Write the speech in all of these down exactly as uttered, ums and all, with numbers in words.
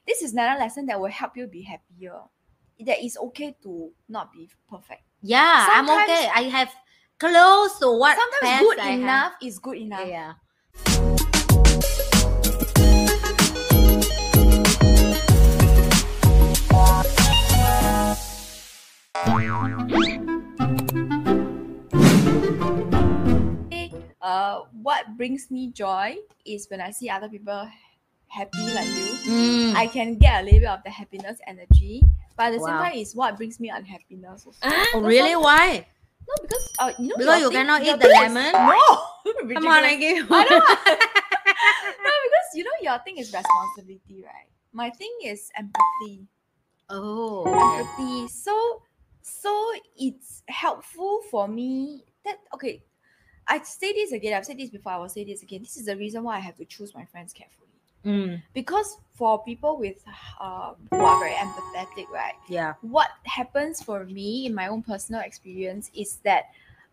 this is another lesson that will help you be happier. That it's okay to not be perfect. Yeah, I'm Sometimes- okay. I have close to what Sometimes best good I have. enough is good enough. Yeah. Uh, what brings me joy is when I see other people happy like you. Mm. I can get a little bit of the happiness energy, but at the same Wow. time, is what brings me unhappiness. Also. Oh, really? Why? No, because uh, you know, Because your you thing- cannot your eat the thing is- lemon? No, Come on, I ridiculous. give you. I don't. No, because you know your thing is responsibility, right? My thing is empathy. Oh. Empathy. So, so it's helpful for me that okay. I say this again. I've said this before. I will say this again. This is the reason why I have to choose my friends carefully. Mm. Because for people with um, who are very empathetic, right? Yeah. What happens for me in my own personal experience is that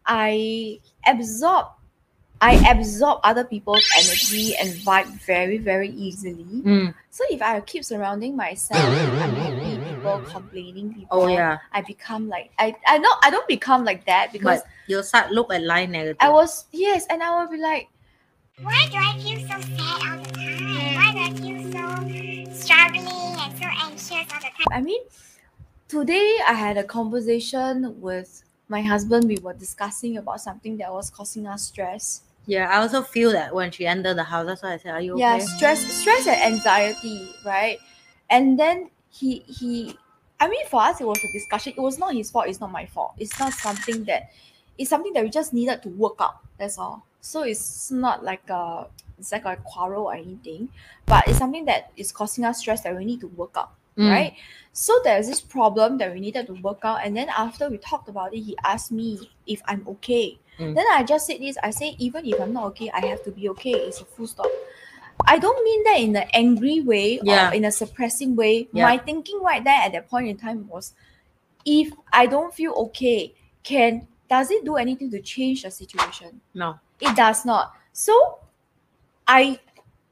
I absorb I absorb other people's energy and vibe very, very easily. Mm. So if I keep surrounding myself with unhappy people, complaining people, Oh, yeah. I become like I I know I don't become like that because But you start look at life negative. I was yes, and I will be like, Why do I feel so sad all the time? Why do I feel so struggling and so anxious all the time? I mean, today I had a conversation with my husband. We were discussing about something that was causing us stress. Yeah, I also feel that when she entered the house. That's why I said, "Are you okay?" Yeah, stress, stress and anxiety, right? And then he he, I mean, for us it was a discussion. It was not his fault. It's not my fault. It's not something that, it's something that we just needed to work out. That's all. So it's not like a it's like a quarrel or anything, but it's something that is causing us stress that we need to work out. Mm. Right? So there's this problem that we needed to work out, and then after we talked about it, he asked me if I'm okay. Mm. Then I just said this. I say even if I'm not okay, I have to be okay. It's a full stop. I don't mean that in an angry way Yeah. or in a suppressing way. Yeah. My thinking right there at that point in time was, if I don't feel okay, can does it do anything to change the situation? No. It does not. So I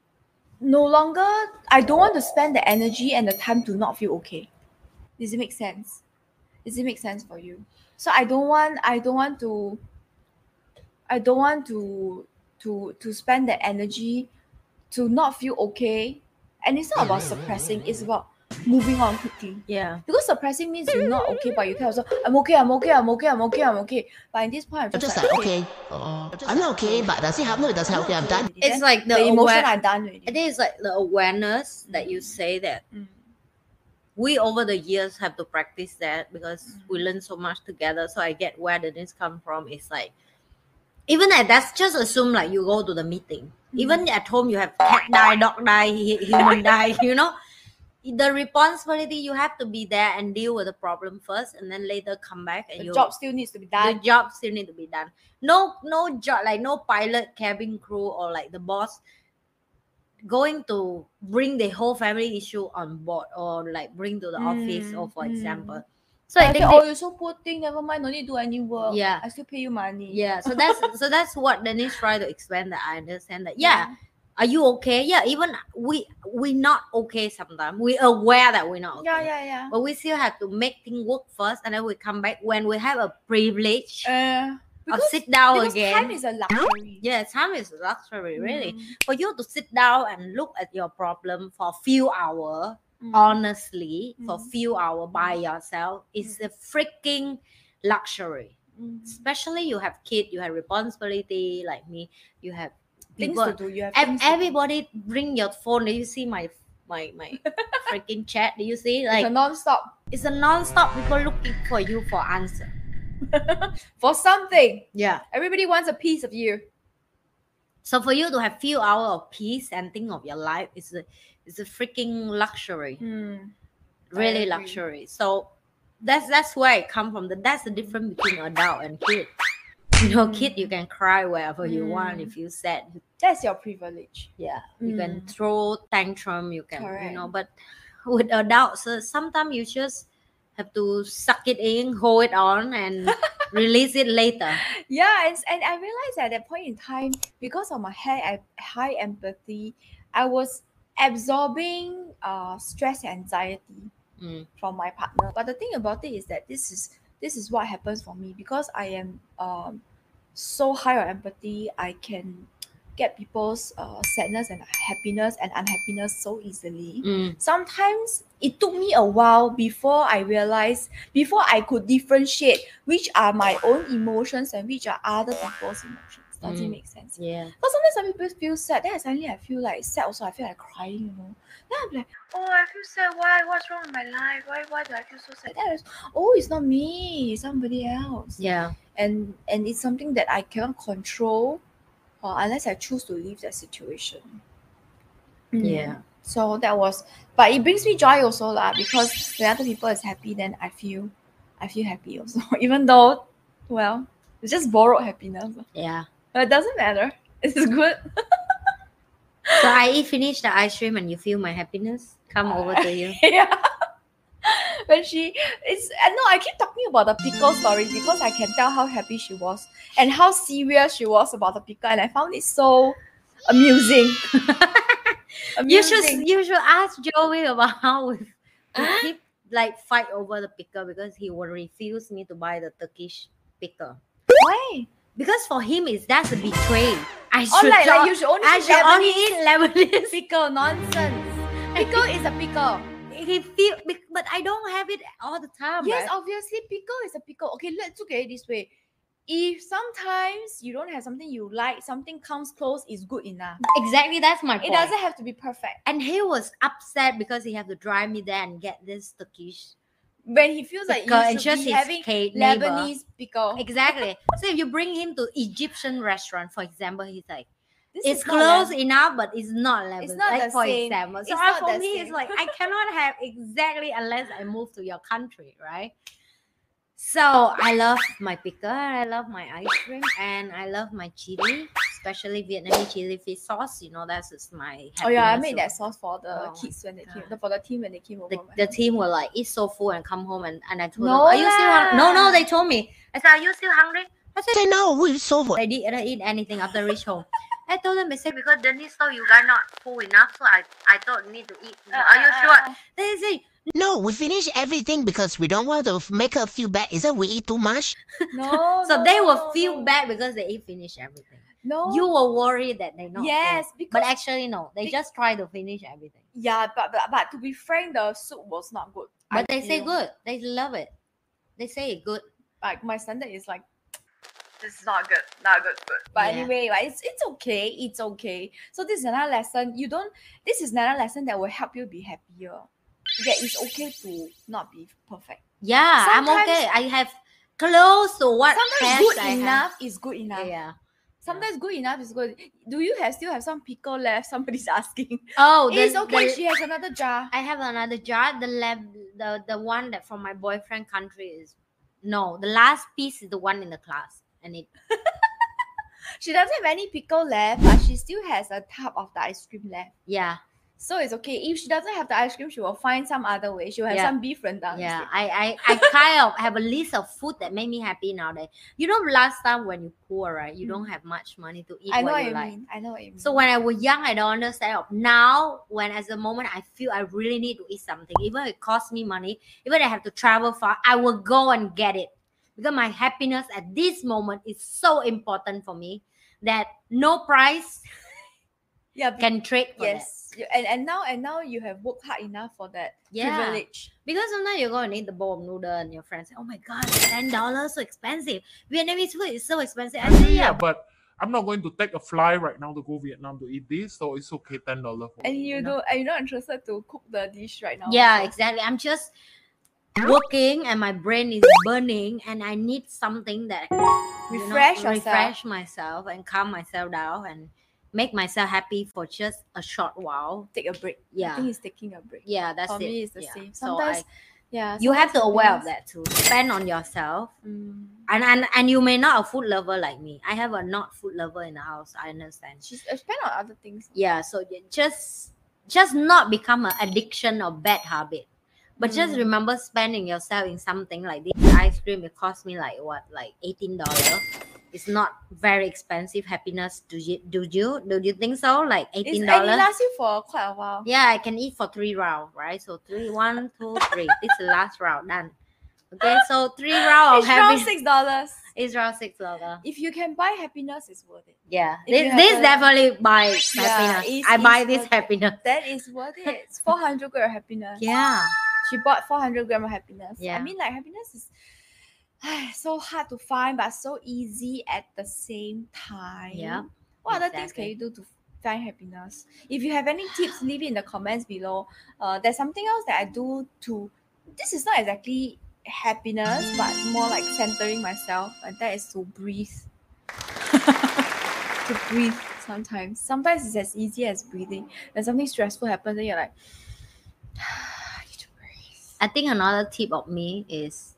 no longer I don't want to spend the energy and the time to not feel okay. Does it make sense? Does it make sense for you? So I don't want I don't want to I don't want to to to spend the energy to not feel okay. And it's not about suppressing, it's about moving on quickly. Yeah. Because suppressing means you're not okay, but you tell yourself, I'm okay, I'm okay, I'm okay, I'm okay, I'm okay. But in this point, I'm I'm just, just like, okay, uh, I'm not okay, but does it help? No, it doesn't help. Okay, I'm done. It's like the the emotion aware- are done already. I think it's like the awareness that you say that Mm. we over the years have to practice that because Mm. we learn so much together. So I get where the this come from. It's like even at that's just assume like you go to the meeting. Mm. Even at home you have cat die, dog die, hu- human die, you know. The responsibility you have to be there and deal with the problem first and then later come back and The you job still needs to be the done. job still need to be done. No no job like no pilot, cabin crew or like the boss going to bring the whole family issue on board or like bring to the office Mm, or for mm. example. So I I think think, they- oh, you're so poor thing, never mind, no need to do any work. Yeah. I still pay you money. yeah, so that's so that's what Denise tried to explain that I understand that yeah, are you okay? Yeah, even we we not okay sometimes. We aware that we're not okay. Yeah, yeah, yeah. But we still have to make things work first and then we come back when we have a privilege Uh, of because, sit down because again. time is a luxury. Yeah, time is a luxury, really. Mm, For you to sit down and look at your problem for a few hours, mm. honestly, for a Mm. few hours by yourself, is a freaking luxury. Mm. Especially you have kids, you have responsibility like me, you have Things people. to do. You have ev- things to do. everybody bring your phone. Do you see my my my freaking chat? Do you see It's like a non-stop it's a non-stop people looking for you for answer. for something. Yeah. Everybody wants a piece of you. So for you to have few hours of peace and think of your life is a is a freaking luxury. Mm. Really agree. luxury. So that's that's where it come from. That that's the difference between adult and kid. You know, kid you can cry wherever you want. Mm. If you sad, That's your privilege. yeah, you can Mm. throw tantrum. You can, you Correct. know. But with adults, uh, sometimes you just have to suck it in, hold it on, and release it later. Yeah, and, and I realized at that point in time, because of my high high empathy, I was absorbing uh stress and anxiety Mm. from my partner. But the thing about it is that this is this is what happens for me because I am um so high on empathy. I can get people's uh, sadness and happiness and unhappiness so easily. Mm. Sometimes it took me a while before I realized, before I could differentiate which are my own emotions and which are other people's emotions. Does it Mm. make sense? Yeah. Because sometimes some people feel sad, then suddenly I feel like sad also. I feel like crying, you know. Then I'm like, oh, I feel sad. Why? What's wrong with my life? Why? Why do I feel so sad? Then I was, oh, it's not me. It's somebody else. Yeah. And and it's something that I cannot control, uh, unless I choose to leave that situation. Mm. Yeah. So that was, but it brings me joy also lah. Because when other people is happy, then I feel, I feel happy also. Even though, well, it's just borrowed happiness. Yeah. But it doesn't matter. It's good. So I eat finish the ice cream and you feel my happiness come over to you. Yeah. When she, it's, I know I keep talking about the pickle story because I can tell how happy she was and how serious she was about the pickle, and I found it so amusing. You should Amusing. you should ask Joey about how we, we keep like fight over the pickle because he will refuse me to buy the Turkish pickle. Why? Because for him it's that's a betray. I Oh, should like, not- like you should only I eat should only Lebanese eat Lebanese. pickle. Nonsense. Pickle is a pickle. He feel, but I don't have it all the time. Yes, right? obviously, pickle is a pickle. Okay, let's look at it this way. If sometimes you don't have something you like, something comes close, is good enough. Exactly. That's my point. It doesn't have to be perfect. And he was upset because he had to drive me there and get this Turkish When he feels like pickle you and should just be his having Kate neighbor. Lebanese pickle. Exactly. So if you bring him to Egyptian restaurant, for example, he's like, This it's is not close Leb- enough, but it's not Lebanese. It's not like the for same. example. So It's I- not for the me, same. it's like I cannot have exactly unless I move to your country, right? So I love my pickle, I love my ice cream, and I love my chili, especially Vietnamese chili fish sauce. You know, that's just my. Oh yeah, I happiness made of- that sauce for the Oh my kids when they came, God. for the team when they came over. The, my the house. team were like, eat so full and come home, and, and I told No them, are you still hungry? No, no, lah. they told me. I said, are you still hungry? I said, Say no, we're so full. I didn't eat anything after reach home. I told them, I said, because Denise thought you guys not full enough, so I, I thought you need to eat. Uh, Are you uh, sure? uh, They say, No, we finish everything because we don't want to make her feel bad. Is that we eat too much? No. so no, they no, will no, feel no. bad because they eat finish everything. No. You were worried that they not full. Yes, because But actually, no. They be- just try to finish everything. yeah, but, but but to be frank, the soup was not good. I But they say feel. good. They love it. They say it good. Like my standard is like, this is not good, not good, good. But Yeah. anyway, like, it's it's okay, it's okay. So this is another lesson. You don't. This is another lesson that will help you be happier. That it's okay to not be perfect. Yeah, I'm Sometimes- okay. I have close to what Sometimes best good I have. enough is good enough. Yeah. Sometimes good enough is good. Do you have still have some pickle left? Somebody's asking. Oh, the, It's okay. the- She has another jar. I have another jar. The lab, the the one that from my boyfriend country is no. The last piece is the one in the class, and it. She doesn't have any pickle left, but she still has a tub of the ice cream left. Yeah, So it's okay. If she doesn't have the ice cream, she will find some other way. She will have Yeah. some beef rendang. yeah. instead. I, I I kind of have a list of food that made me happy nowadays. You know, last time when you poor, right? You Mm. don't have much money to eat I know what what you you like. mean. I know what you mean. So when I was young, I don't understand. Now, when as the moment I feel I really need to eat something, even if it costs me money, even if I have to travel far, I will go and get it. Because my happiness at this moment is so important for me that no price yeah, be- can trade for that. yes. You- And and now and now you have worked hard enough for that Yeah. privilege. Because sometimes you go and eat the bowl of noodle and your friends say, oh my God, ten dollars so expensive. Vietnamese food is so expensive. I say, Yeah, yeah, but I'm not going to take a fly right now to go Vietnam to eat this, so it's okay, ten dollars. And you know. don't and you're not interested to cook the dish right now. yeah, also. exactly. I'm just working and my brain is burning and I need something that you know, Refresh yourself. refresh myself and calm myself down and make myself happy for just a short while. Take a break. I Yeah. think it's taking a break. Yeah, that's For it. me, it's the Yeah. same. So Sometimes, I, yeah. you have to sometimes aware of happiness- that too. Spend on yourself. Mm. And, and and you may not a food lover like me. I have a not food lover in the house. I understand. She's uh, spend on other things. Yeah, so you just just not become an addiction or bad habit. But just Mm. remember spending yourself in something like this ice cream. It cost me like what, like eighteen dollars. it's not very expensive happiness. Do you do you do you think so? Like It's, eighteen and it dollars. lasts you for quite a while. Yeah, I can eat for three rounds, right? So three, one, two, three. This is the last round done. Okay, so three rounds of Each round happiness. six dollars. It's around six dollars. If you can buy happiness, it's worth it. Yeah, If this, you have this a- definitely buy Yeah, happiness. it's- I buy it's this worth it. happiness. That is worth it. It's four hundred gram of happiness. Yeah, She bought four hundred gram of happiness. Yeah. I mean, like, happiness is so hard to find, but so easy at the same time. Yeah, What other things can exactly. you do to find happiness? If you have any tips, leave it in the comments below. Uh, there's something else that I do to. This is not exactly happiness, but more like centering myself, and that is to breathe. To breathe sometimes. Sometimes it's as easy as breathing. When something stressful happens, and you're like, I need to breathe. I think another tip of me is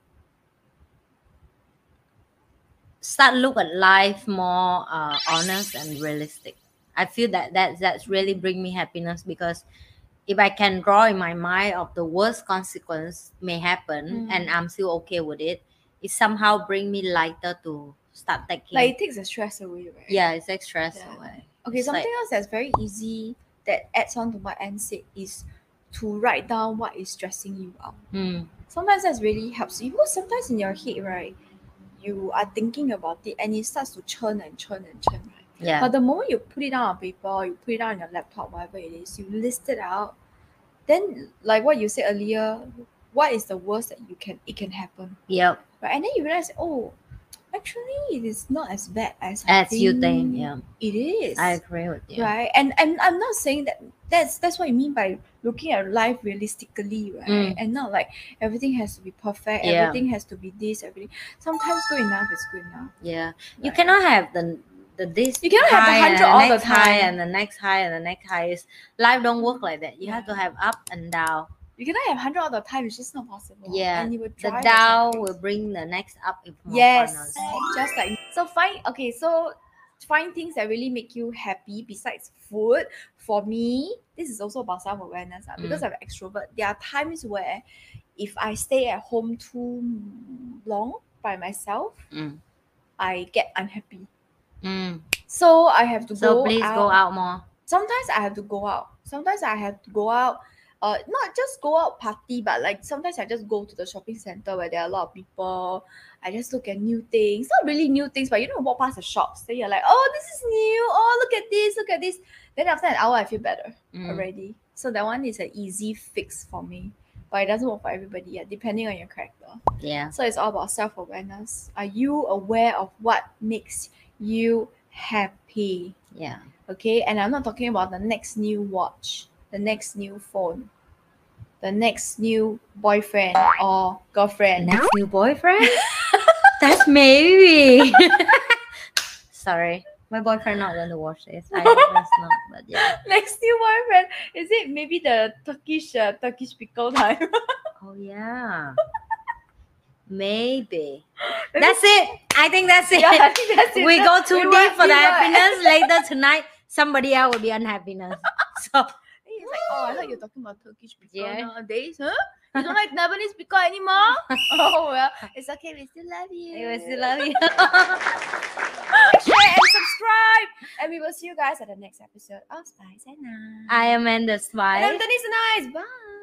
start look at life more uh, honest and realistic. I feel that that that's really bring me happiness, because if I can draw in my mind of the worst consequence may happen Mm. and I'm still okay with it, it somehow bring me lighter to start taking. Like, it takes the stress away, right? yeah, it's like stress Yeah. away. Okay, It's something like- else that's very easy that adds on to what Anne said is to write down what is stressing you out. Hmm. Sometimes that really helps you, because sometimes in your head, right, you are thinking about it and it starts to churn and churn and churn, right? Yeah. But the moment you put it down on paper, you put it down on your laptop, whatever it is, you list it out, then like what you said earlier, what is the worst that you can it can happen, Yep. right? And then you realize, oh, actually it is not as bad as I As you think, yeah. it is. I agree with you. Right, and and I'm not saying that that's that's what you mean by looking at life realistically, right? Mm. And not like everything has to be perfect, Yeah. everything has to be this, everything. Sometimes good enough is good enough. Yeah. You Right. cannot have the the this You cannot have the high and hundred all the next high time. and the next high and the next high. Is life don't work like that. You have to have up and down. You cannot have hundred all the time. It's just not possible. Yeah, and you will The drive down yourself will bring the next up if more Yes, funnels. just like so. Find okay. So find things that really make you happy besides food. For me, this is also about self awareness Mm. because I'm an extrovert. There are times where if I stay at home too long by myself, Mm. I get unhappy. Mm. So I have to So go please out. go out more. Sometimes I have to go out. Sometimes I have to go out. Uh, not just go out party, but like sometimes I just go to the shopping center where there are a lot of people. I just look at new things. Not really new things, but you know, walk past the shops. Then you're like, oh, this is new. Oh, look at this. Look at this. Then after an hour, I feel better Mm. already. So that one is an easy fix for me. But it doesn't work for everybody yet, depending on your character. Yeah. So it's all about self-awareness. Are you aware of what makes you happy? Yeah. Okay, and I'm not talking about the next new watch, the next new phone, the next new boyfriend or girlfriend. Next new boyfriend? That's maybe. Sorry. My boyfriend not going to watch this. I hope it's not, but yeah. Next new boyfriend. Is it maybe the Turkish uh, Turkish pickle time? Oh yeah. Maybe. That's it. I think that's it. Yeah, I think that's it. We go too We deep went- for we the went- happiness. Later tonight, somebody else will be unhappiness. So He's like, oh, I thought you were talking about Turkish pickle Yeah. nowadays, huh? You don't like Lebanese pickle anymore? Oh well, it's okay. We still love you. I will still love you. Share and subscribe, and we will see you guys at the next episode of Spice and Nice. I am Amanda And Spice. I'm Denise Nice. Bye.